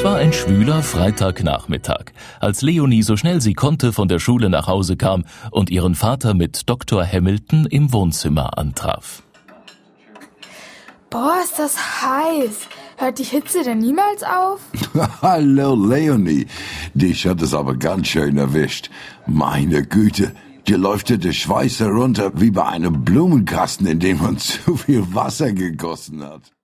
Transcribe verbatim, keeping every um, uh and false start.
Es war ein schwüler Freitagnachmittag, als Leonie so schnell sie konnte von der Schule nach Hause kam und ihren Vater mit Doktor Hamilton im Wohnzimmer antraf. Boah, ist das heiß. Hört die Hitze denn niemals auf? Hallo Leonie, dich hat es aber ganz schön erwischt. Meine Güte, dir läuft ja der Schweiß herunter wie bei einem Blumenkasten, in dem man zu viel Wasser gegossen hat.